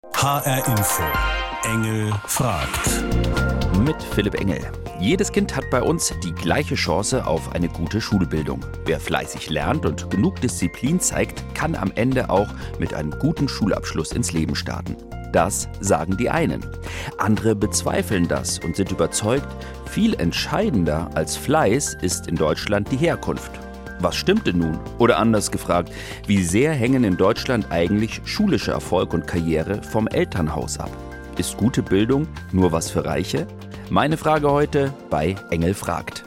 HR Info. Engel fragt. Mit Philipp Engel. Jedes Kind hat bei uns die gleiche Chance auf eine gute Schulbildung. Wer fleißig lernt und genug Disziplin zeigt, kann am Ende auch mit einem guten Schulabschluss ins Leben starten. Das sagen die einen. Andere bezweifeln das und sind überzeugt, viel entscheidender als Fleiß ist in Deutschland die Herkunft. Was stimmt denn nun? Oder anders gefragt, wie sehr hängen in Deutschland eigentlich schulischer Erfolg und Karriere vom Elternhaus ab? Ist gute Bildung nur was für Reiche? Meine Frage heute bei Engel fragt.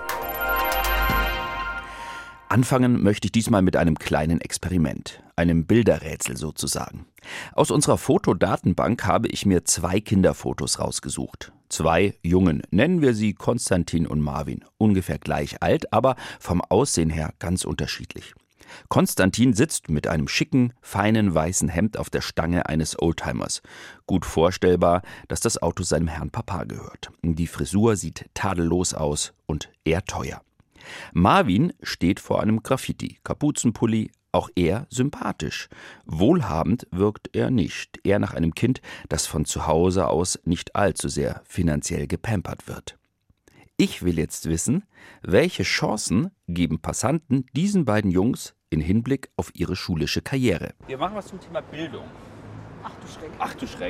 Anfangen möchte ich diesmal mit einem kleinen Experiment, einem Bilderrätsel sozusagen. Aus unserer Fotodatenbank habe ich mir 2 Kinderfotos rausgesucht. 2 Jungen, nennen wir sie Konstantin und Marvin, ungefähr gleich alt, aber vom Aussehen her ganz unterschiedlich. Konstantin sitzt mit einem schicken, feinen weißen Hemd auf der Stange eines Oldtimers. Gut vorstellbar, dass das Auto seinem Herrn Papa gehört. Die Frisur sieht tadellos aus und eher teuer. Marvin steht vor einem Graffiti, Kapuzenpulli, auch er sympathisch. Wohlhabend wirkt er nicht, eher nach einem Kind, das von zu Hause aus nicht allzu sehr finanziell gepampert wird. Ich will jetzt wissen, welche Chancen geben Passanten diesen beiden Jungs in Hinblick auf ihre schulische Karriere? Wir machen was zum Thema Bildung. Ach du Schreck. Ach du Schreck.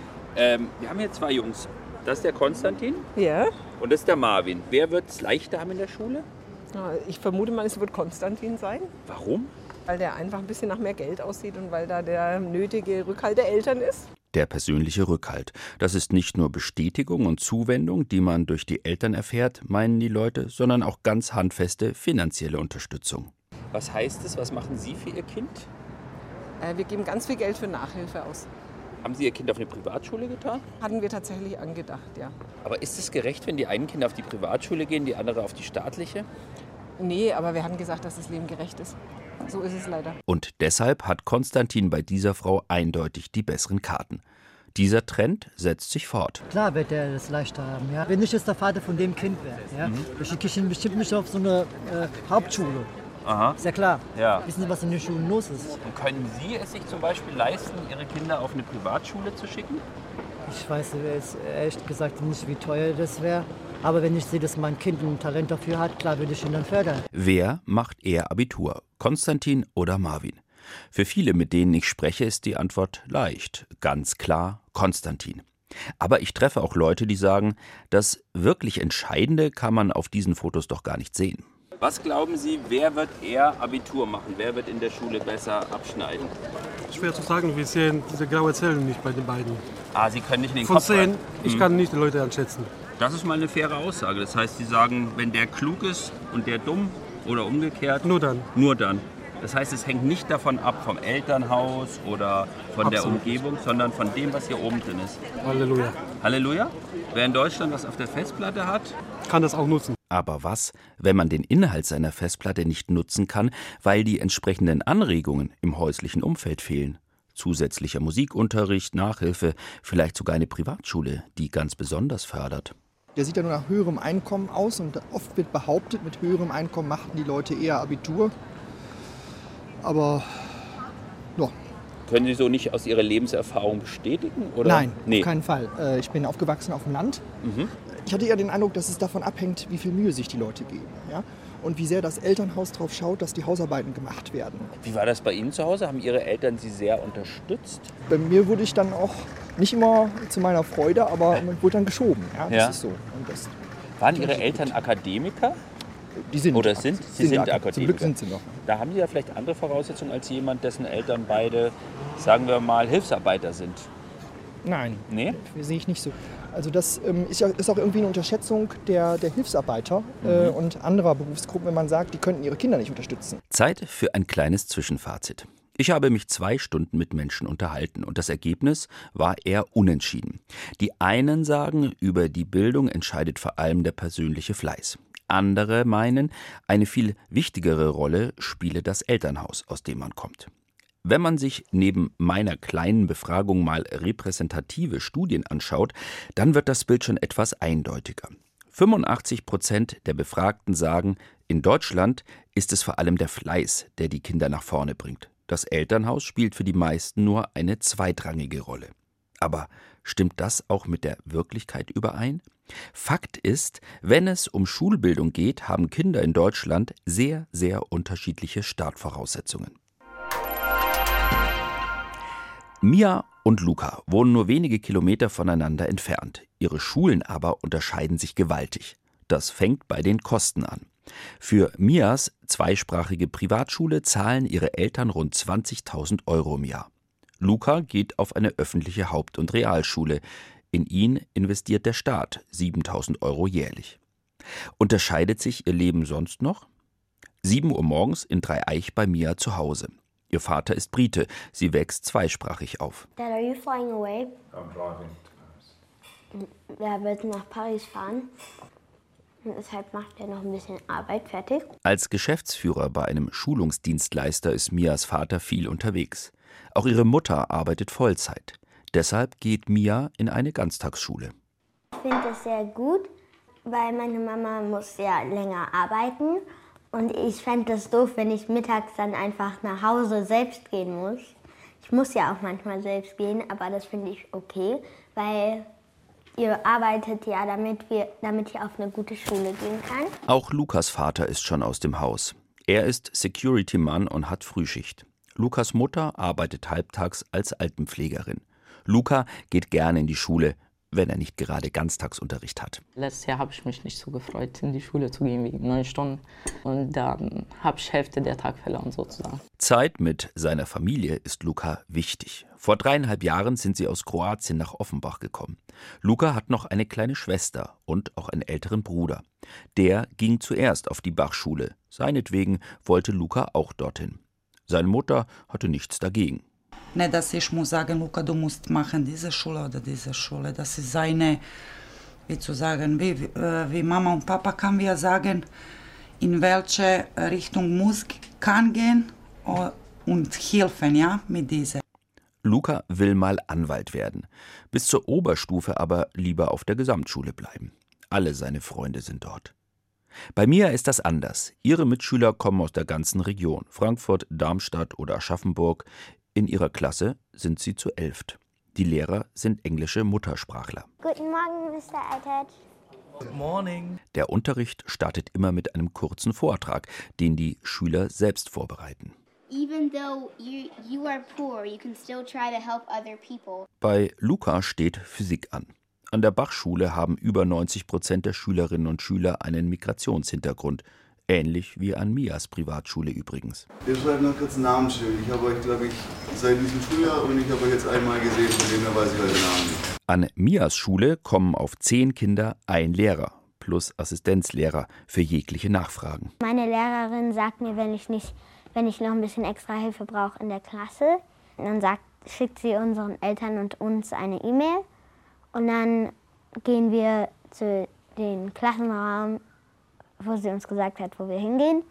Wir haben hier 2 Jungs. Das ist der Konstantin Ja. und das ist der Marvin. Wer wird es leichter haben in der Schule? Ich vermute mal, es wird Konstantin sein, Warum? weil der einfach ein bisschen nach mehr Geld aussieht und weil da der nötige Rückhalt der Eltern ist. Der persönliche Rückhalt. Das ist nicht nur Bestätigung und Zuwendung, die man durch die Eltern erfährt, meinen die Leute, sondern auch ganz handfeste finanzielle Unterstützung. Was heißt es? Was machen Sie für Ihr Kind? Wir geben ganz viel Geld für Nachhilfe aus. Haben Sie Ihr Kind auf eine Privatschule getan? Hatten wir tatsächlich angedacht, ja. Aber ist es gerecht, wenn die einen Kinder auf die Privatschule gehen, die andere auf die staatliche? Nee, aber wir haben gesagt, dass das Leben gerecht ist. So ist es leider. Und deshalb hat Konstantin bei dieser Frau eindeutig die besseren Karten. Dieser Trend setzt sich fort. Klar wird er das leichter haben, ja. Wenn ich jetzt der Vater von dem Kind wäre, ja. Ich schicke ihn bestimmt nicht auf so eine Hauptschule. Aha. Ist ja klar. Ja. Wissen Sie, was in den Schulen los ist? Und können Sie es sich zum Beispiel leisten, Ihre Kinder auf eine Privatschule zu schicken? Ich weiß jetzt ehrlich gesagt nicht, wie teuer das wäre. Aber wenn ich sehe, dass mein Kind ein Talent dafür hat, klar würde ich ihn dann fördern. Wer macht eher Abitur? Konstantin oder Marvin? Für viele, mit denen ich spreche, ist die Antwort leicht. Ganz klar Konstantin. Aber ich treffe auch Leute, die sagen, das wirklich Entscheidende kann man auf diesen Fotos doch gar nicht sehen. Was glauben Sie, wer wird eher Abitur machen? Wer wird in der Schule besser abschneiden? Schwer zu sagen, wir sehen diese graue Zelle nicht bei den beiden. Ah, Sie können nicht in den Von Kopf 10, rein. ich kann nicht die Leute einschätzen. Das ist mal eine faire Aussage. Das heißt, Sie sagen, wenn der klug ist und der dumm oder umgekehrt? Nur dann. Nur dann. Das heißt, es hängt nicht davon ab, vom Elternhaus oder von der Absolut. Umgebung, sondern von dem, was hier oben drin ist. Halleluja. Halleluja? Wer in Deutschland was auf der Festplatte hat? Kann das auch nutzen. Aber was, wenn man den Inhalt seiner Festplatte nicht nutzen kann, weil die entsprechenden Anregungen im häuslichen Umfeld fehlen? Zusätzlicher Musikunterricht, Nachhilfe, vielleicht sogar eine Privatschule, die ganz besonders fördert. Der sieht ja nur nach höherem Einkommen aus und oft wird behauptet, mit höherem Einkommen machten die Leute eher Abitur. Aber ja. Können Sie so nicht aus Ihrer Lebenserfahrung bestätigen? Oder? Nein, Nee. auf keinen Fall. Ich bin aufgewachsen auf dem Land. Ich hatte eher den Eindruck, dass es davon abhängt, wie viel Mühe sich die Leute geben. Ja? Und wie sehr das Elternhaus darauf schaut, dass die Hausarbeiten gemacht werden. Wie war das bei Ihnen zu Hause? Haben Ihre Eltern Sie sehr unterstützt? Bei mir wurde ich dann auch, nicht immer zu meiner Freude, aber man wurde dann geschoben. Ja? Das Ja. ist so. Und das, Waren Ihre Eltern Akademiker? die sind Oder sind? Sie sind Zum Akademiker. Glück sind sie noch. Da haben Sie ja vielleicht andere Voraussetzungen als jemand, dessen Eltern beide, sagen wir mal, Hilfsarbeiter sind. Nein, Nee? sehe ich nicht so. Also das ist auch irgendwie eine Unterschätzung der Hilfsarbeiter und anderer Berufsgruppen, wenn man sagt, die könnten ihre Kinder nicht unterstützen. Zeit für ein kleines Zwischenfazit. Ich habe mich 2 Stunden mit Menschen unterhalten und das Ergebnis war eher unentschieden. Die einen sagen, über die Bildung entscheidet vor allem der persönliche Fleiß. Andere meinen, eine viel wichtigere Rolle spiele das Elternhaus, aus dem man kommt. Wenn man sich neben meiner kleinen Befragung mal repräsentative Studien anschaut, dann wird das Bild schon etwas eindeutiger. 85% der Befragten sagen, in Deutschland ist es vor allem der Fleiß, der die Kinder nach vorne bringt. Das Elternhaus spielt für die meisten nur eine zweitrangige Rolle. Aber stimmt das auch mit der Wirklichkeit überein? Fakt ist, wenn es um Schulbildung geht, haben Kinder in Deutschland sehr, sehr unterschiedliche Startvoraussetzungen. Mia und Luca wohnen nur wenige Kilometer voneinander entfernt. Ihre Schulen aber unterscheiden sich gewaltig. Das fängt bei den Kosten an. Für Mias zweisprachige Privatschule zahlen ihre Eltern rund 20.000 € im Jahr. Luca geht auf eine öffentliche Haupt- und Realschule. In ihn investiert der Staat 7.000 € jährlich. Unterscheidet sich ihr Leben sonst noch? 7 Uhr morgens in Dreieich bei Mia zu Hause. Ihr Vater ist Brite, sie wächst zweisprachig auf. Dad, are you flying away? I'm driving to Paris. Er wird nach Paris fahren. Und deshalb macht er noch ein bisschen Arbeit fertig. Als Geschäftsführer bei einem Schulungsdienstleister ist Mias Vater viel unterwegs. Auch ihre Mutter arbeitet Vollzeit. Deshalb geht Mia in eine Ganztagsschule. Ich finde es sehr gut, weil meine Mama muss ja länger arbeiten. Und ich fände es doof, wenn ich mittags dann einfach nach Hause selbst gehen muss. Ich muss ja auch manchmal selbst gehen, aber das finde ich okay, weil ihr arbeitet ja, damit ich auf eine gute Schule gehen kann. Auch Lukas Vater ist schon aus dem Haus. Er ist Security-Mann und hat Frühschicht. Lukas Mutter arbeitet halbtags als Altenpflegerin. Luca geht gerne in die Schule, wenn er nicht gerade Ganztagsunterricht hat. Letztes Jahr habe ich mich nicht so gefreut, in die Schule zu gehen, wegen 9 Stunden. Und dann habe ich Hälfte der Tag verloren sozusagen. Zeit mit seiner Familie ist Luca wichtig. Vor 3,5 Jahren sind sie aus Kroatien nach Offenbach gekommen. Luca hat noch eine kleine Schwester und auch einen älteren Bruder. Der ging zuerst auf die Bachschule. Seinetwegen wollte Luca auch dorthin. Seine Mutter hatte nichts dagegen. Ne, dass ich muss sagen, Luca, du musst machen diese Schule oder diese Schule. Das ist seine, wie Mama und Papa kann wir sagen, in welche Richtung kann gehen und helfen, ja, mit dieser. Luca will mal Anwalt werden, bis zur Oberstufe aber lieber auf der Gesamtschule bleiben. Alle seine Freunde sind dort. Bei Mia ist das anders. Ihre Mitschüler kommen aus der ganzen Region, Frankfurt, Darmstadt oder Aschaffenburg. In ihrer Klasse sind sie zu 11. Die Lehrer sind englische Muttersprachler. Guten Morgen, Mr. Altert. Good morning. Der Unterricht startet immer mit einem kurzen Vortrag, den die Schüler selbst vorbereiten. Even though you are poor, you can still try to help other people. Bei Luca steht Physik an. An der Bachschule haben über 90% der Schülerinnen und Schüler einen Migrationshintergrund. Ähnlich wie an Mias Privatschule übrigens. Wir schreiben noch kurz ein Namensschild. Ich habe euch, glaube ich, seit diesem Schuljahr und ich habe euch jetzt einmal gesehen, von dem her weiß ich eure Namen nicht. An Mias Schule kommen auf 10 Kinder ein Lehrer plus Assistenzlehrer für jegliche Nachfragen. Meine Lehrerin sagt mir, wenn ich noch ein bisschen extra Hilfe brauche in der Klasse, dann schickt sie unseren Eltern und uns eine E-Mail und dann gehen wir zu den Klassenraum, wo sie uns gesagt hat, wo wir hingehen.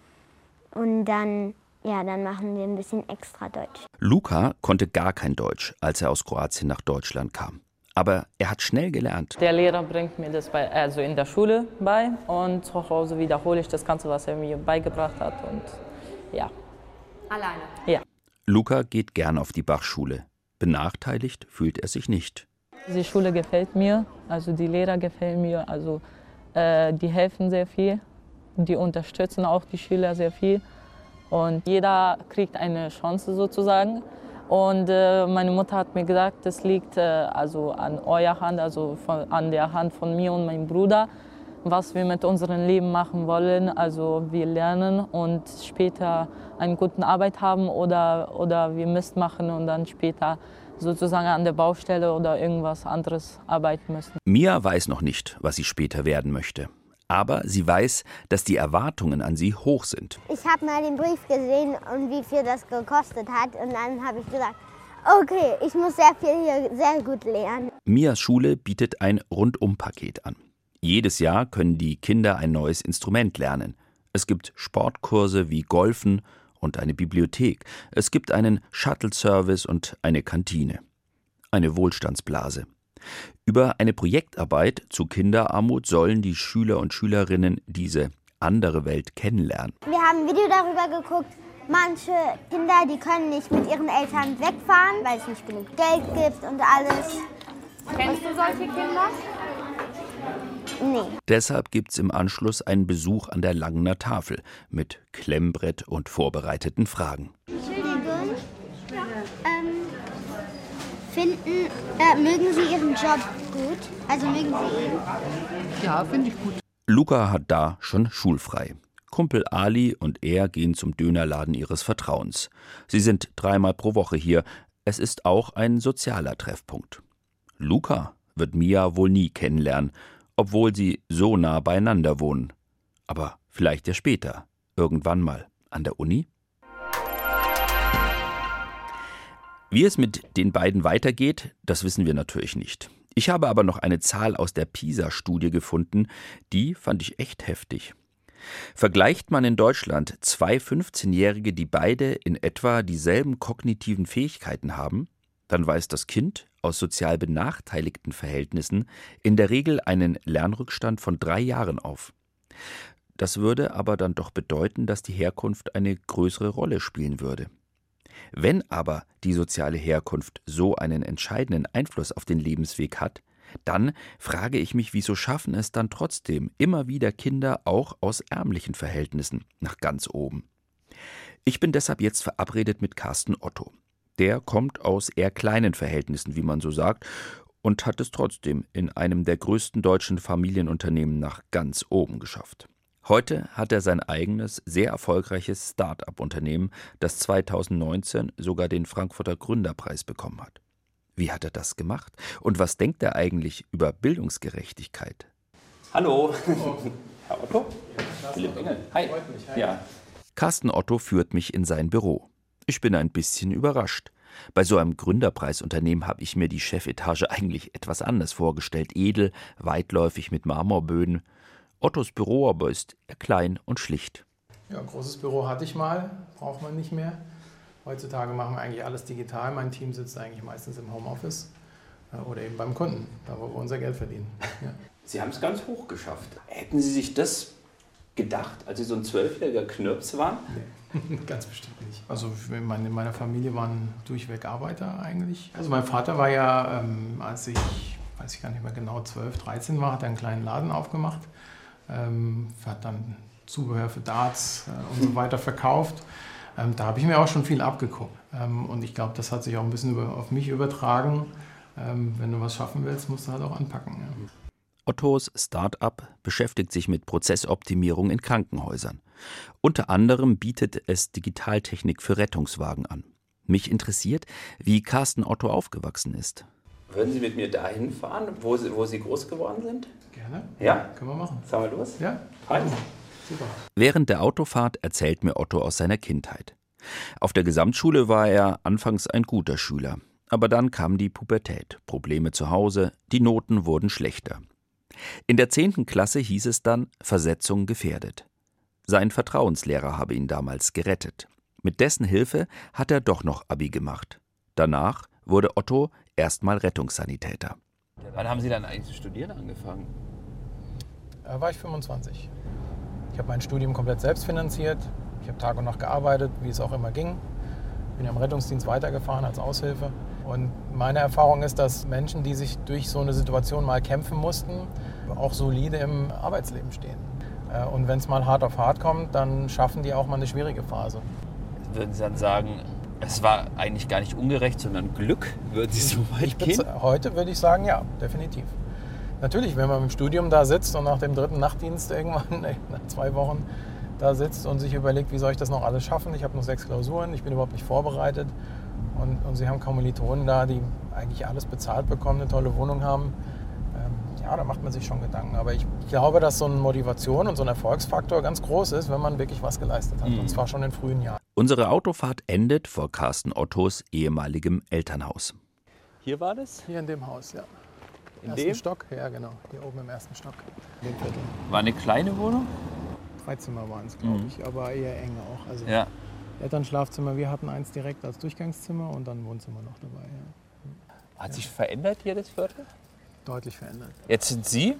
Und dann machen wir ein bisschen extra Deutsch. Luca konnte gar kein Deutsch, als er aus Kroatien nach Deutschland kam. Aber er hat schnell gelernt. Der Lehrer bringt mir das in der Schule bei und zu Hause wiederhole ich das Ganze, was er mir beigebracht hat. Und ja. Alleine? Ja. Luca geht gern auf die Bachschule. Benachteiligt fühlt er sich nicht. Die Schule gefällt mir, also die Lehrer gefallen mir, also die helfen sehr viel. Die unterstützen auch die Schüler sehr viel und jeder kriegt eine Chance sozusagen. Und meine Mutter hat mir gesagt, das liegt also an eurer Hand, also an der Hand von mir und meinem Bruder, was wir mit unserem Leben machen wollen. Also wir lernen und später eine gute Arbeit haben oder wir Mist machen und dann später sozusagen an der Baustelle oder irgendwas anderes arbeiten müssen. Mia weiß noch nicht, was sie später werden möchte. Aber sie weiß, dass die Erwartungen an sie hoch sind. Ich habe mal den Brief gesehen und wie viel das gekostet hat. Und dann habe ich gesagt, okay, ich muss sehr viel hier sehr gut lernen. Mias Schule bietet ein Rundumpaket an. Jedes Jahr können die Kinder ein neues Instrument lernen. Es gibt Sportkurse wie Golfen und eine Bibliothek. Es gibt einen Shuttle-Service und eine Kantine. Eine Wohlstandsblase. Über eine Projektarbeit zu Kinderarmut sollen die Schüler und Schülerinnen diese andere Welt kennenlernen. Wir haben ein Video darüber geguckt, Manche Kinder, die können nicht mit ihren Eltern wegfahren, weil es nicht genug Geld gibt und alles. Kennst du solche Kinder? Nee. Deshalb gibt's im Anschluss einen Besuch an der Langener Tafel mit Klemmbrett und vorbereiteten Fragen. Entschuldigung. Mögen Sie Ihren Job gut? Also mögen Sie ihn? Ja, finde ich gut. Luca hat da schon schulfrei. Kumpel Ali und er gehen zum Dönerladen ihres Vertrauens. Sie sind 3-mal pro Woche hier. Es ist auch ein sozialer Treffpunkt. Luca wird Mia wohl nie kennenlernen, obwohl sie so nah beieinander wohnen. Aber vielleicht ja später, irgendwann mal an der Uni. Wie es mit den beiden weitergeht, das wissen wir natürlich nicht. Ich habe aber noch eine Zahl aus der PISA-Studie gefunden, die fand ich echt heftig. Vergleicht man in Deutschland 2 15-Jährige, die beide in etwa dieselben kognitiven Fähigkeiten haben, dann weist das Kind aus sozial benachteiligten Verhältnissen in der Regel einen Lernrückstand von 3 Jahren auf. Das würde aber dann doch bedeuten, dass die Herkunft eine größere Rolle spielen würde. Wenn aber die soziale Herkunft so einen entscheidenden Einfluss auf den Lebensweg hat, dann frage ich mich, wieso schaffen es dann trotzdem immer wieder Kinder auch aus ärmlichen Verhältnissen nach ganz oben. Ich bin deshalb jetzt verabredet mit Carsten Otto. Der kommt aus eher kleinen Verhältnissen, wie man so sagt, und hat es trotzdem in einem der größten deutschen Familienunternehmen nach ganz oben geschafft. Heute hat er sein eigenes, sehr erfolgreiches Start-up-Unternehmen, das 2019 sogar den Frankfurter Gründerpreis bekommen hat. Wie hat er das gemacht? Und was denkt er eigentlich über Bildungsgerechtigkeit? Hallo, Herr Otto. Philipp Engel. Hi. Ja. Carsten Otto führt mich in sein Büro. Ich bin ein bisschen überrascht. Bei so einem Gründerpreisunternehmen habe ich mir die Chefetage eigentlich etwas anders vorgestellt. Edel, weitläufig mit Marmorböden. Ottos Büro aber ist eher klein und schlicht. Ja, ein großes Büro hatte ich mal, braucht man nicht mehr. Heutzutage machen wir eigentlich alles digital. Mein Team sitzt eigentlich meistens im Homeoffice oder eben beim Kunden, da wo wir unser Geld verdienen. Ja. Sie haben es ganz hoch geschafft. Hätten Sie sich das gedacht, als Sie so ein 12-jähriger Knirps waren? Nee, ganz bestimmt nicht. Also in meiner Familie waren durchweg Arbeiter eigentlich. Also mein Vater war ja, als ich, weiß ich gar nicht mehr genau, 12, 13 war, hat er einen kleinen Laden aufgemacht. Hat dann Zubehör für Darts und so weiter verkauft. Da habe ich mir auch schon viel abgeguckt. Und ich glaube, das hat sich auch ein bisschen auf mich übertragen. Wenn du was schaffen willst, musst du halt auch anpacken. Ja. Ottos Start-up beschäftigt sich mit Prozessoptimierung in Krankenhäusern. Unter anderem bietet es Digitaltechnik für Rettungswagen an. Mich interessiert, wie Carsten Otto aufgewachsen ist. Würden Sie mit mir dahin fahren, wo Sie groß geworden sind? Gerne. Ja? Können wir machen. Fahren wir los? Ja. Halt. Super. Während der Autofahrt erzählt mir Otto aus seiner Kindheit. Auf der Gesamtschule war er anfangs ein guter Schüler. Aber dann kam die Pubertät, Probleme zu Hause, die Noten wurden schlechter. In der 10. Klasse hieß es dann, Versetzung gefährdet. Sein Vertrauenslehrer habe ihn damals gerettet. Mit dessen Hilfe hat er doch noch Abi gemacht. Danach wurde Otto erstmal Rettungssanitäter. Wann haben Sie dann eigentlich zu studieren angefangen? Da war ich 25. Ich habe mein Studium komplett selbst finanziert. Ich habe Tag und Nacht gearbeitet, wie es auch immer ging. Bin ja im Rettungsdienst weitergefahren als Aushilfe. Und meine Erfahrung ist, dass Menschen, die sich durch so eine Situation mal kämpfen mussten, auch solide im Arbeitsleben stehen. Und wenn es mal hart auf hart kommt, dann schaffen die auch mal eine schwierige Phase. Würden Sie dann sagen, es war eigentlich gar nicht ungerecht, sondern Glück? Würden Sie so weit gehen? Heute würde ich sagen, ja, definitiv. Natürlich, wenn man im Studium da sitzt und nach dem 3. Nachtdienst irgendwann nach 2 Wochen da sitzt und sich überlegt, wie soll ich das noch alles schaffen? Ich habe noch 6 Klausuren, ich bin überhaupt nicht vorbereitet. Und Sie haben Kommilitonen da, die eigentlich alles bezahlt bekommen, eine tolle Wohnung haben. Ja, da macht man sich schon Gedanken. Aber ich glaube, dass so eine Motivation und so ein Erfolgsfaktor ganz groß ist, wenn man wirklich was geleistet hat. Und zwar schon in frühen Jahren. Unsere Autofahrt endet vor Carsten Ottos ehemaligem Elternhaus. Hier war das? Hier in dem Haus, ja. In ersten dem? Stock? Ja, genau. Hier oben im 1. Stock. In dem Viertel. War eine kleine Wohnung? 3 Zimmer waren es, glaube ich, aber eher eng auch. Also ja. Elternschlafzimmer, wir hatten eins direkt als Durchgangszimmer und dann ein Wohnzimmer noch dabei. Ja. Hat sich verändert hier das Viertel? Deutlich verändert. Jetzt sind Sie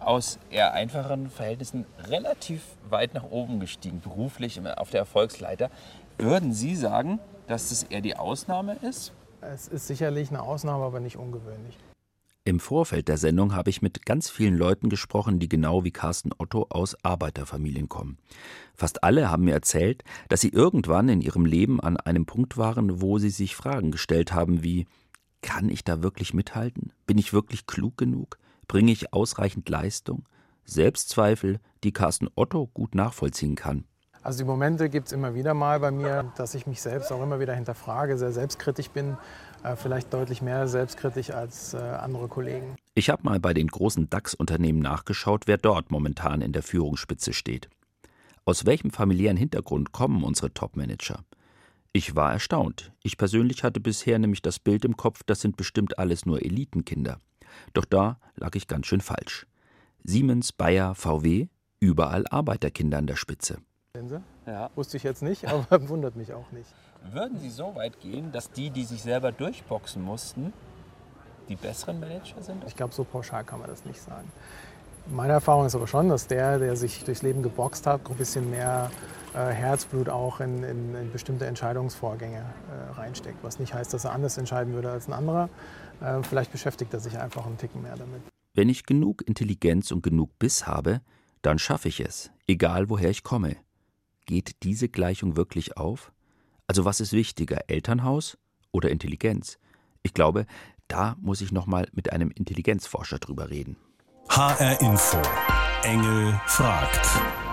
aus eher einfachen Verhältnissen relativ weit nach oben gestiegen, beruflich auf der Erfolgsleiter. Würden Sie sagen, dass das eher die Ausnahme ist? Es ist sicherlich eine Ausnahme, aber nicht ungewöhnlich. Im Vorfeld der Sendung habe ich mit ganz vielen Leuten gesprochen, die genau wie Carsten Otto aus Arbeiterfamilien kommen. Fast alle haben mir erzählt, dass sie irgendwann in ihrem Leben an einem Punkt waren, wo sie sich Fragen gestellt haben wie: Kann ich da wirklich mithalten? Bin ich wirklich klug genug? Bringe ich ausreichend Leistung? Selbstzweifel, die Carsten Otto gut nachvollziehen kann. Also die Momente gibt es immer wieder mal bei mir, dass ich mich selbst auch immer wieder hinterfrage, sehr selbstkritisch bin, vielleicht deutlich mehr selbstkritisch als andere Kollegen. Ich habe mal bei den großen DAX-Unternehmen nachgeschaut, wer dort momentan in der Führungsspitze steht. Aus welchem familiären Hintergrund kommen unsere Top-Manager? Ich war erstaunt. Ich persönlich hatte bisher nämlich das Bild im Kopf, das sind bestimmt alles nur Elitenkinder. Doch da lag ich ganz schön falsch. Siemens, Bayer, VW, überall Arbeiterkinder an der Spitze. Sehen Sie? Ja. Wusste ich jetzt nicht, aber wundert mich auch nicht. Würden Sie so weit gehen, dass die sich selber durchboxen mussten, die besseren Manager sind? Ich glaube, so pauschal kann man das nicht sagen. Meine Erfahrung ist aber schon, dass der sich durchs Leben geboxt hat, ein bisschen mehr Herzblut auch in bestimmte Entscheidungsvorgänge reinsteckt. Was nicht heißt, dass er anders entscheiden würde als ein anderer. Vielleicht beschäftigt er sich einfach einen Ticken mehr damit. Wenn ich genug Intelligenz und genug Biss habe, dann schaffe ich es, egal woher ich komme. Geht diese Gleichung wirklich auf? Also was ist wichtiger, Elternhaus oder Intelligenz? Ich glaube, da muss ich noch mal mit einem Intelligenzforscher drüber reden. HR Info. Engel fragt.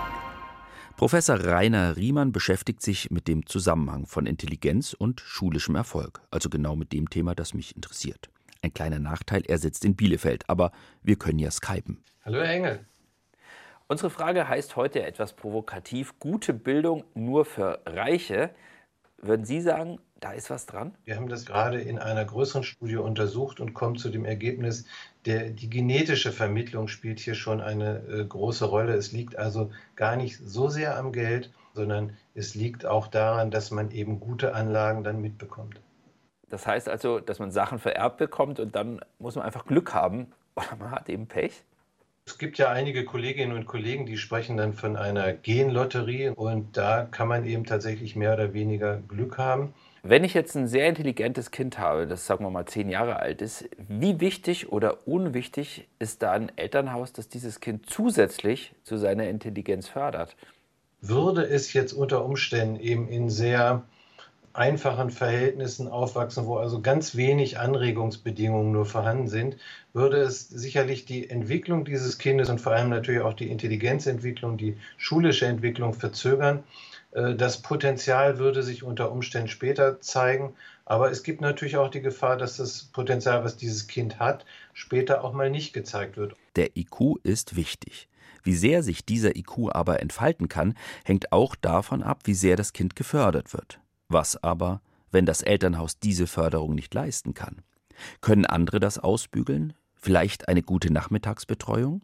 Professor Rainer Riemann beschäftigt sich mit dem Zusammenhang von Intelligenz und schulischem Erfolg, also genau mit dem Thema, das mich interessiert. Ein kleiner Nachteil, er sitzt in Bielefeld, aber wir können ja skypen. Hallo Herr Engel. Unsere Frage heißt heute etwas provokativ: Gute Bildung nur für Reiche. Würden Sie sagen, da ist was dran? Wir haben das gerade in einer größeren Studie untersucht und kommen zu dem Ergebnis, die genetische Vermittlung spielt hier schon eine große Rolle. Es liegt also gar nicht so sehr am Geld, sondern es liegt auch daran, dass man eben gute Anlagen dann mitbekommt. Das heißt also, dass man Sachen vererbt bekommt und dann muss man einfach Glück haben oder man hat eben Pech? Es gibt ja einige Kolleginnen und Kollegen, die sprechen dann von einer Genlotterie und da kann man eben tatsächlich mehr oder weniger Glück haben. Wenn ich jetzt ein sehr intelligentes Kind habe, das sagen wir mal 10 Jahre alt ist, wie wichtig oder unwichtig ist da ein Elternhaus, das dieses Kind zusätzlich zu seiner Intelligenz fördert? Würde es jetzt unter Umständen eben in sehr einfachen Verhältnissen aufwachsen, wo also ganz wenig Anregungsbedingungen nur vorhanden sind, würde es sicherlich die Entwicklung dieses Kindes und vor allem natürlich auch die Intelligenzentwicklung, die schulische Entwicklung verzögern. Das Potenzial würde sich unter Umständen später zeigen, aber es gibt natürlich auch die Gefahr, dass das Potenzial, was dieses Kind hat, später auch mal nicht gezeigt wird. Der IQ ist wichtig. Wie sehr sich dieser IQ aber entfalten kann, hängt auch davon ab, wie sehr das Kind gefördert wird. Was aber, wenn das Elternhaus diese Förderung nicht leisten kann? Können andere das ausbügeln? Vielleicht eine gute Nachmittagsbetreuung?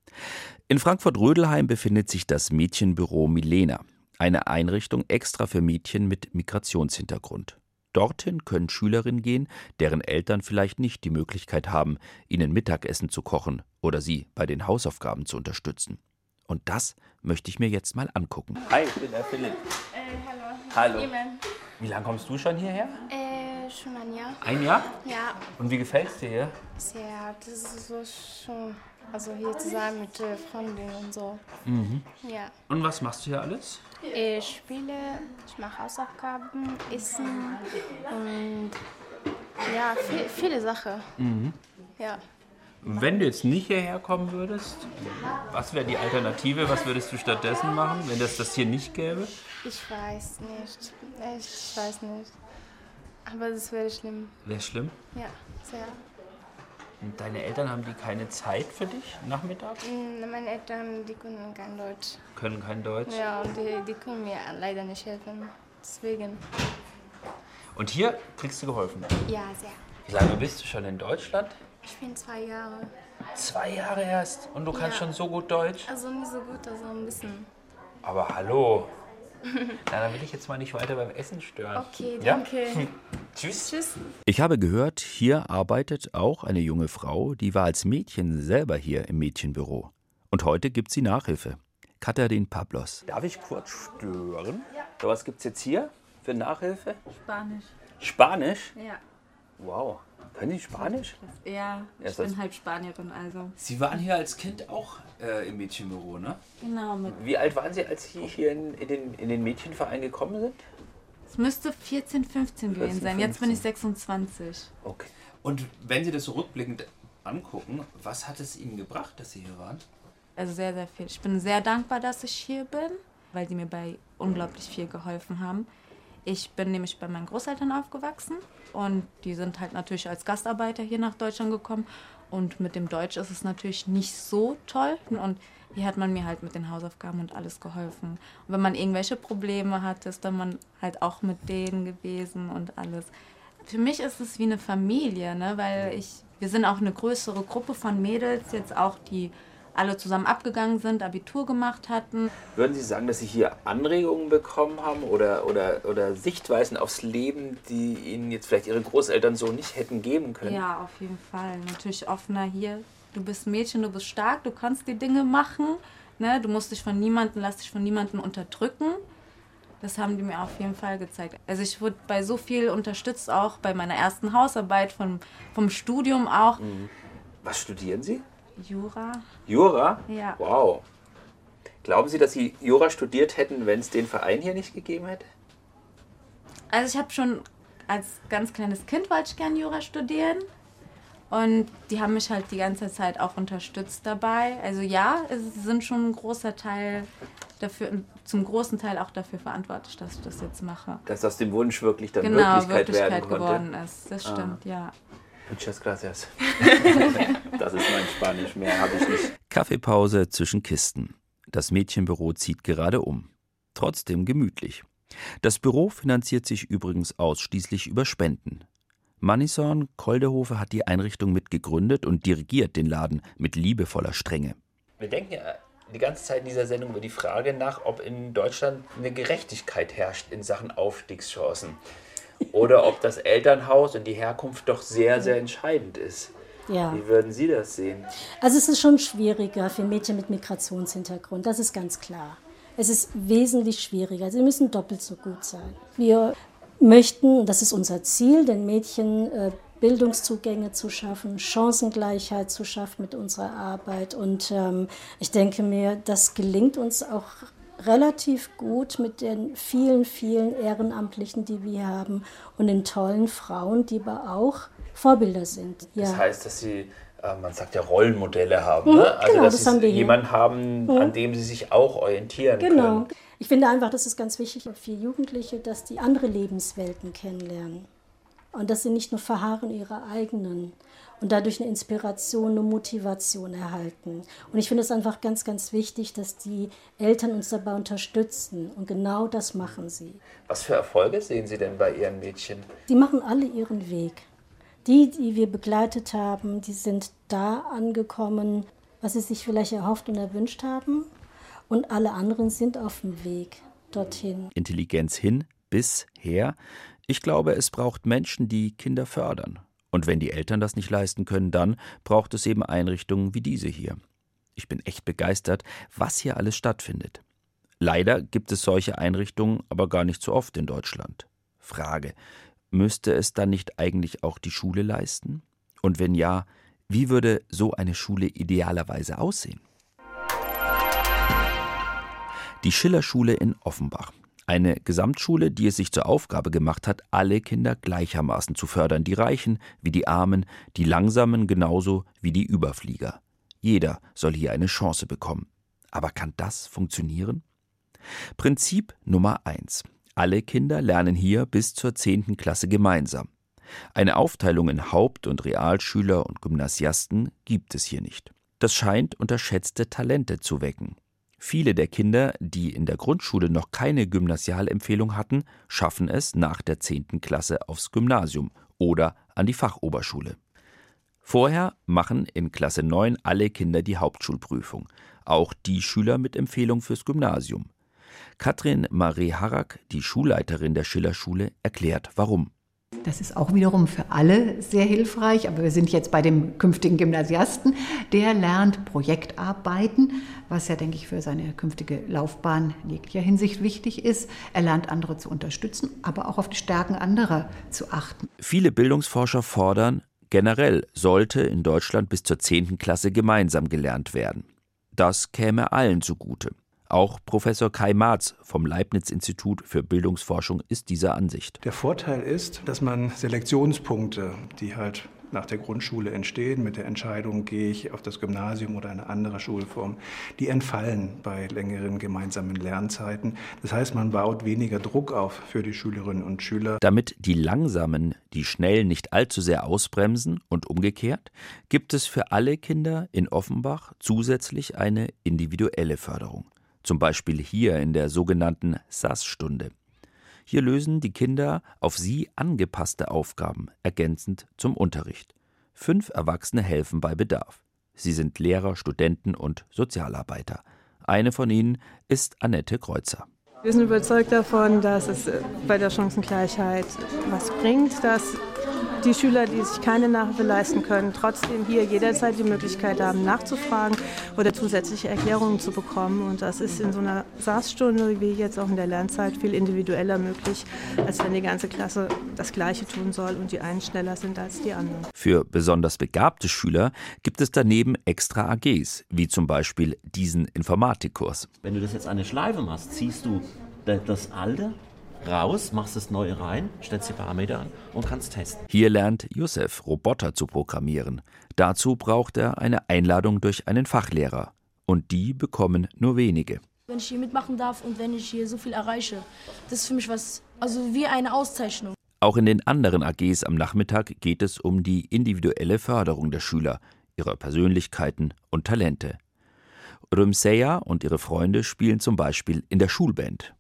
In Frankfurt-Rödelheim befindet sich das Mädchenbüro Milena, eine Einrichtung extra für Mädchen mit Migrationshintergrund. Dorthin können Schülerinnen gehen, deren Eltern vielleicht nicht die Möglichkeit haben, ihnen Mittagessen zu kochen oder sie bei den Hausaufgaben zu unterstützen. Und das möchte ich mir jetzt mal angucken. Hi, ich bin der Philipp. Hallo. Hallo. Wie lange kommst du schon hierher? Schon ein Jahr. Ein Jahr? Ja. Und wie gefällt es dir hier? Sehr. Das ist so schön. Also hier zu sein mit Freunden und so. Mhm. Ja. Und was machst du hier alles? Ich spiele, ich mache Hausaufgaben, Essen und ja, viele Sachen. Mhm. Ja. Wenn du jetzt nicht hierher kommen würdest, was wäre die Alternative? Was würdest du stattdessen machen, wenn das hier nicht gäbe? Ich weiß nicht. Ich weiß nicht. Aber das wäre schlimm. Wäre schlimm? Ja, sehr. Und deine Eltern, haben die keine Zeit für dich nachmittags? Meine Eltern, die können kein Deutsch. Können kein Deutsch? Ja, und die können mir leider nicht helfen. Deswegen. Und hier kriegst du geholfen? Ja, sehr. Wie lange bist du schon in Deutschland? Ich bin 2 Jahre. 2 Jahre erst? Und du kannst schon so gut Deutsch? Also nicht so gut, also ein bisschen. Aber hallo. Na, dann will ich jetzt mal nicht weiter beim Essen stören. Okay, danke. Ja? Tschüss. Tschüss. Ich habe gehört, hier arbeitet auch eine junge Frau, die war als Mädchen selber hier im Mädchenbüro. Und heute gibt sie Nachhilfe. Katharin Pablos. Darf ich kurz stören? Ja. So, was gibt es jetzt hier für Nachhilfe? Spanisch. Spanisch? Ja. Wow. Können Sie Spanisch? Ja, ich bin halb Spanierin, also. Sie waren hier als Kind auch im Mädchenbüro, ne? Genau. Wie alt waren Sie, als Sie hier in den Mädchenverein gekommen sind? Es müsste 14, 15 gewesen sein. Jetzt bin ich 26. Okay. Und wenn Sie das so rückblickend angucken, was hat es Ihnen gebracht, dass Sie hier waren? Also sehr, sehr viel. Ich bin sehr dankbar, dass ich hier bin, weil die mir bei unglaublich viel geholfen haben. Ich bin nämlich bei meinen Großeltern aufgewachsen und die sind halt natürlich als Gastarbeiter hier nach Deutschland gekommen. Und mit dem Deutsch ist es natürlich nicht so toll. Und hier hat man mir halt mit den Hausaufgaben und alles geholfen. Und wenn man irgendwelche Probleme hatte, ist dann man halt auch mit denen gewesen und alles. Für mich ist es wie eine Familie, ne? Weil wir sind auch eine größere Gruppe von Mädels, jetzt auch die alle zusammen abgegangen sind, Abitur gemacht hatten. Würden Sie sagen, dass Sie hier Anregungen bekommen haben oder Sichtweisen aufs Leben, die Ihnen jetzt vielleicht Ihre Großeltern so nicht hätten geben können? Ja, auf jeden Fall. Natürlich offener hier. Du bist Mädchen, du bist stark, du kannst die Dinge machen. Ne? Du musst dich lass dich von niemandem unterdrücken. Das haben die mir auf jeden Fall gezeigt. Also ich wurde bei so viel unterstützt, auch bei meiner ersten Hausarbeit, vom Studium auch. Was studieren Sie? Jura. Jura? Ja. Wow. Glauben Sie, dass Sie Jura studiert hätten, wenn es den Verein hier nicht gegeben hätte? Also ich habe schon als ganz kleines Kind wollte ich gerne Jura studieren. Und die haben mich halt die ganze Zeit auch unterstützt dabei. Also ja, sie sind schon ein großer Teil dafür, zum großen Teil auch dafür verantwortlich, dass ich das jetzt mache. Dass aus dem Wunsch wirklich dann Wirklichkeit werden konnte. geworden ist. Das stimmt, ja. Muchas gracias. Das ist mein Spanisch, mehr habe ich nicht. Kaffeepause zwischen Kisten. Das Mädchenbüro zieht gerade um. Trotzdem gemütlich. Das Büro finanziert sich übrigens ausschließlich über Spenden. Manison Koldehofe hat die Einrichtung mitgegründet und dirigiert den Laden mit liebevoller Strenge. Wir denken ja die ganze Zeit in dieser Sendung über die Frage nach, ob in Deutschland eine Gerechtigkeit herrscht in Sachen Aufstiegschancen. Oder ob das Elternhaus und die Herkunft doch sehr, sehr entscheidend ist. Ja. Wie würden Sie das sehen? Also es ist schon schwieriger für Mädchen mit Migrationshintergrund, das ist ganz klar. Es ist wesentlich schwieriger. Sie müssen doppelt so gut sein. Wir möchten, das ist unser Ziel, den Mädchen Bildungszugänge zu schaffen, Chancengleichheit zu schaffen mit unserer Arbeit. Und ich denke mir, das gelingt uns auch relativ gut mit den vielen, vielen Ehrenamtlichen, die wir haben und den tollen Frauen, die aber auch Vorbilder sind. Ja. Das heißt, dass Sie, man sagt ja, Rollenmodelle haben. Ne? Also, genau, dass Sie jemanden haben, an dem Sie sich auch orientieren können. Genau. Ich finde einfach, das ist ganz wichtig für Jugendliche, dass die andere Lebenswelten kennenlernen. Und dass sie nicht nur verharren in ihrer eigenen und dadurch eine Inspiration, eine Motivation erhalten. Und ich finde es einfach ganz, ganz wichtig, dass die Eltern uns dabei unterstützen. Und genau das machen sie. Was für Erfolge sehen Sie denn bei Ihren Mädchen? Die machen alle ihren Weg. Die wir begleitet haben, die sind da angekommen, was sie sich vielleicht erhofft und erwünscht haben. Und alle anderen sind auf dem Weg dorthin. Intelligenz hin, bis her. Ich glaube, es braucht Menschen, die Kinder fördern. Und wenn die Eltern das nicht leisten können, dann braucht es eben Einrichtungen wie diese hier. Ich bin echt begeistert, was hier alles stattfindet. Leider gibt es solche Einrichtungen aber gar nicht so oft in Deutschland. Frage: Müsste es dann nicht eigentlich auch die Schule leisten? Und wenn ja, wie würde so eine Schule idealerweise aussehen? Die Schillerschule in Offenbach. Eine Gesamtschule, die es sich zur Aufgabe gemacht hat, alle Kinder gleichermaßen zu fördern. Die Reichen wie die Armen, die Langsamen genauso wie die Überflieger. Jeder soll hier eine Chance bekommen. Aber kann das funktionieren? Prinzip Nummer 1. Alle Kinder lernen hier bis zur 10. Klasse gemeinsam. Eine Aufteilung in Haupt- und Realschüler und Gymnasiasten gibt es hier nicht. Das scheint unterschätzte Talente zu wecken. Viele der Kinder, die in der Grundschule noch keine Gymnasialempfehlung hatten, schaffen es nach der 10. Klasse aufs Gymnasium oder an die Fachoberschule. Vorher machen in Klasse 9 alle Kinder die Hauptschulprüfung, auch die Schüler mit Empfehlung fürs Gymnasium. Katrin Marie Harrack, die Schulleiterin der Schillerschule, erklärt, warum. Das ist auch wiederum für alle sehr hilfreich. Aber wir sind jetzt bei dem künftigen Gymnasiasten. Der lernt Projektarbeiten, was ja, denke ich, für seine künftige Laufbahn in jeglicher Hinsicht wichtig ist. Er lernt andere zu unterstützen, aber auch auf die Stärken anderer zu achten. Viele Bildungsforscher fordern, generell sollte in Deutschland bis zur 10. Klasse gemeinsam gelernt werden. Das käme allen zugute. Auch Professor Kai Marz vom Leibniz-Institut für Bildungsforschung ist dieser Ansicht. Der Vorteil ist, dass man Selektionspunkte, die halt nach der Grundschule entstehen, mit der Entscheidung, gehe ich auf das Gymnasium oder eine andere Schulform, die entfallen bei längeren gemeinsamen Lernzeiten. Das heißt, man baut weniger Druck auf für die Schülerinnen und Schüler. Damit die Langsamen die Schnellen nicht allzu sehr ausbremsen und umgekehrt, gibt es für alle Kinder in Offenbach zusätzlich eine individuelle Förderung. Zum Beispiel hier in der sogenannten SAS-Stunde. Hier lösen die Kinder auf sie angepasste Aufgaben, ergänzend zum Unterricht. 5 Erwachsene helfen bei Bedarf. Sie sind Lehrer, Studenten und Sozialarbeiter. Eine von ihnen ist Annette Kreuzer. Wir sind überzeugt davon, dass es bei der Chancengleichheit was bringt, dass die Schüler, die sich keine Nachhilfe leisten können, trotzdem hier jederzeit die Möglichkeit haben, nachzufragen oder zusätzliche Erklärungen zu bekommen. Und das ist in so einer SAS-Stunde wie jetzt auch in der Lernzeit viel individueller möglich, als wenn die ganze Klasse das Gleiche tun soll und die einen schneller sind als die anderen. Für besonders begabte Schüler gibt es daneben extra AGs, wie zum Beispiel diesen Informatikkurs. Wenn du das jetzt eine Schleife machst, ziehst du das Alte raus, machst das Neue rein, stellst die Parameter an und kannst testen. Hier lernt Youssef, Roboter zu programmieren. Dazu braucht er eine Einladung durch einen Fachlehrer. Und die bekommen nur wenige. Wenn ich hier mitmachen darf und wenn ich hier so viel erreiche, das ist für mich wie eine Auszeichnung. Auch in den anderen AGs am Nachmittag geht es um die individuelle Förderung der Schüler, ihrer Persönlichkeiten und Talente. Rümseya und ihre Freunde spielen zum Beispiel in der Schulband.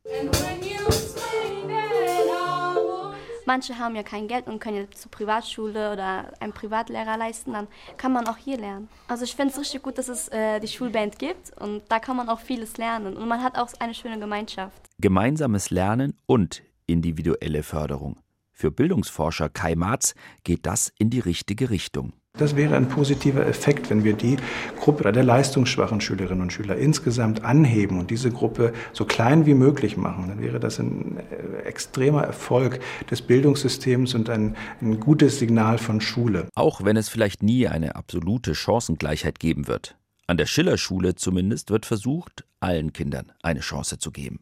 Manche haben ja kein Geld und können jetzt zur Privatschule oder einen Privatlehrer leisten, dann kann man auch hier lernen. Also ich finde es richtig gut, dass es die Schulband gibt und da kann man auch vieles lernen und man hat auch eine schöne Gemeinschaft. Gemeinsames Lernen und individuelle Förderung. Für Bildungsforscher Kai Marz geht das in die richtige Richtung. Das wäre ein positiver Effekt, wenn wir die Gruppe der leistungsschwachen Schülerinnen und Schüler insgesamt anheben und diese Gruppe so klein wie möglich machen. Dann wäre das ein extremer Erfolg des Bildungssystems und ein gutes Signal von Schule. Auch wenn es vielleicht nie eine absolute Chancengleichheit geben wird. An der Schillerschule zumindest wird versucht, allen Kindern eine Chance zu geben.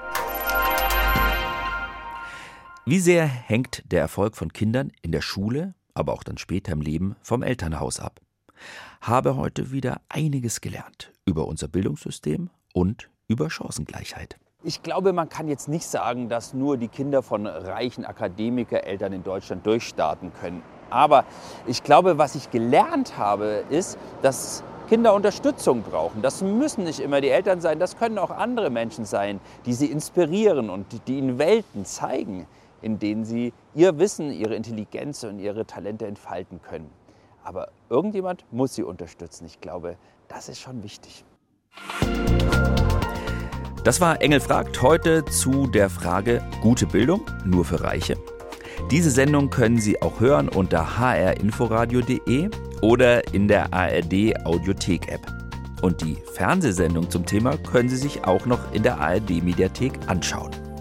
Wie sehr hängt der Erfolg von Kindern in der Schule, aber auch dann später im Leben vom Elternhaus ab? Habe heute wieder einiges gelernt über unser Bildungssystem und über Chancengleichheit. Ich glaube, man kann jetzt nicht sagen, dass nur die Kinder von reichen Akademikereltern in Deutschland durchstarten können. Aber ich glaube, was ich gelernt habe, ist, dass Kinder Unterstützung brauchen. Das müssen nicht immer die Eltern sein, das können auch andere Menschen sein, die sie inspirieren und die ihnen Welten zeigen, in denen sie ihr Wissen, ihre Intelligenz und ihre Talente entfalten können. Aber irgendjemand muss sie unterstützen. Ich glaube, das ist schon wichtig. Das war Engel fragt heute zu der Frage: Gute Bildung nur für Reiche? Diese Sendung können Sie auch hören unter hrinforadio.de oder in der ARD Audiothek-App. Und die Fernsehsendung zum Thema können Sie sich auch noch in der ARD Mediathek anschauen.